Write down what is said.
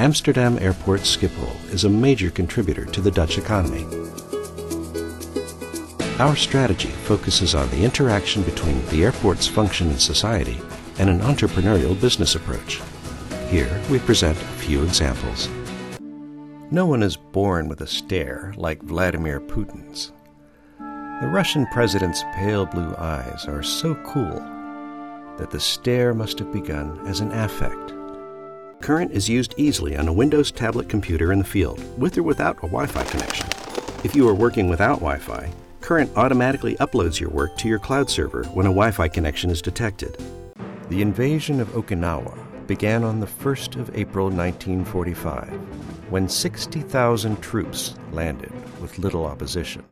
Amsterdam Airport Schiphol is a major contributor to the Dutch economy. Our strategy focuses on the interaction between the airport's function in society and an entrepreneurial business approach. Here we present a few examples. No one is born with a stare like Vladimir Putin's. The Russian president's pale blue eyes are so cool that the stare must have begun as an affect. Current is used easily on a Windows tablet computer in the field, with or without a Wi-Fi connection. If you are working without Wi-Fi, Current automatically uploads your work to your cloud server when a Wi-Fi connection is detected. The invasion of Okinawa began on the 1st of April 1945, when 60,000 troops landed with little opposition.